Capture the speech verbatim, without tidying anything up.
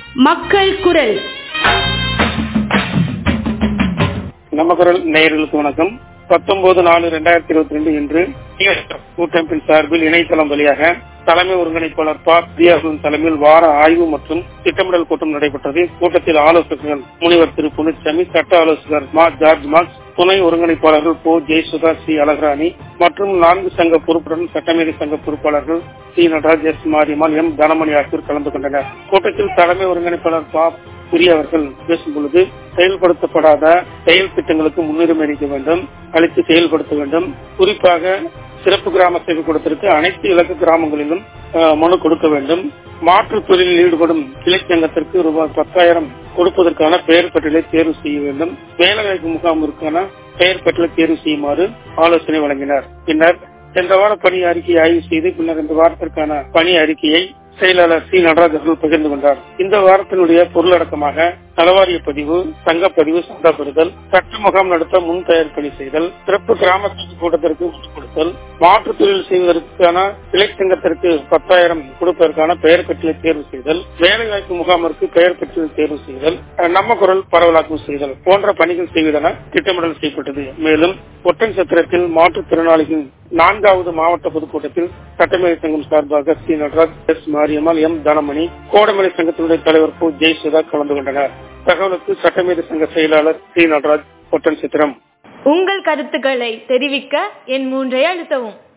மக்கள் குரல். நம்ம குரல் நேயர்களுக்கு வணக்கம். பத்தொன்பது நாலு இரண்டாயிரத்தி இருபத்தி ரெண்டு இன்று கூட்டமைப்பின் சார்பில் இணையதளம் வழியாக தலைமை ஒருங்கிணைப்பாளர் ப தியாகுவின் தலைமையில் வார ஆய்வு மற்றும் திட்டமிடல் கூட்டம் நடைபெற்றது. கூட்டத்தில் ஆலோசகர்கள் முனிவர் திரு புனிச்சாமி, சட்ட ஆலோசகர் மா ஜார்ஜ் மார்க்ஸ், துணை ஒருங்கிணைப்பாளர்கள் போ ஜெயசுதா, சி அழகராணி மற்றும் நான்கு சங்க பொறுப்புடன் சட்டமேதை சங்க பொறுப்பாளர்கள் C Nataraj, S Mariammal, M Thanamani ஆகியோர் கலந்து கொண்டனர். கூட்டத்தில் தலைமை ஒருங்கிணைப்பாளர் பா பிரியா அவர்கள் பேசும் பொழுது, செயல்படுத்தப்படாத செயல் திட்டங்களுக்கு முன்னுரிமை அளிக்க வேண்டும், அளித்து செயல்படுத்த வேண்டும். குறிப்பாக சிறப்பு கிராம சேவை கூடத்திற்கு அனைத்து இலக்கு கிராமங்களிலும் மனு கொடுக்க வேண்டும். மாற்றுத் தொழிலில் ஈடுபடும் கிளைச்சங்கத்திற்கு ரூபாய் பத்தாயிரம் கொடுப்பதற்கான பெயர் பட்டியலை தேர்வு செய்ய வேண்டும். வேலைவாய்ப்பு முகாமிற்கான பெயர் பட்டியலை தேர்வு செய்யுமாறு ஆலோசனை வழங்கினார். பின்னர் சென்ற வார பணி அறிக்கையை ஆய்வு செய்து பின்னர் இந்த வாரத்திற்கான பணி அறிக்கையை செயலாளர் சி நடராஜ் அவர்கள் பகிர்ந்து கொண்டார். இந்த வாரத்தினுடைய பொருளடக்கமாக நலவாரிய பதிவு, சங்கப்பதிவு, சந்தா பெறுதல், சட்ட முகாம் நடத்த முன் தயார் பணி செய்தல், சிறப்பு கிராம கூட்டத்திற்கு ஒத்துக் கொடுத்தல், மாற்றுத் தொழில் செய்வதற்கான கிளை சங்கத்திற்கு பத்தாயிரம் கொடுப்பதற்கான பெயர் பட்டியலை தேர்வு செய்தல், வேலைவாய்ப்பு முகாமிற்கு பெயர் பட்டியலை தேர்வு செய்தல், நம்ம குரல் பரவலாக்கம் செய்தல் போன்ற பணிகள் செய்வதென திட்டமிடல் செய்யப்பட்டது. மேலும் ஒட்டன் சத்திரத்தில் மாற்றுத்திறனாளிகள் நான்காவது மாவட்ட பொதுக்கூட்டத்தில் சட்டமேதை சங்கம் சார்பாக C Nataraj, S Mariammal, M Thanamani, Kodamalai சங்கத்தினுடைய தலைவர் பு ஜெயசுதா கலந்து கொண்டனர். தகவலுக்கு சட்டமேதை சங்க செயலாளர் சி நடராஜ், ஒட்டன் சித்திரம். உங்கள் கருத்துக்களை தெரிவிக்க என் மூன்றை அழுத்தவும்.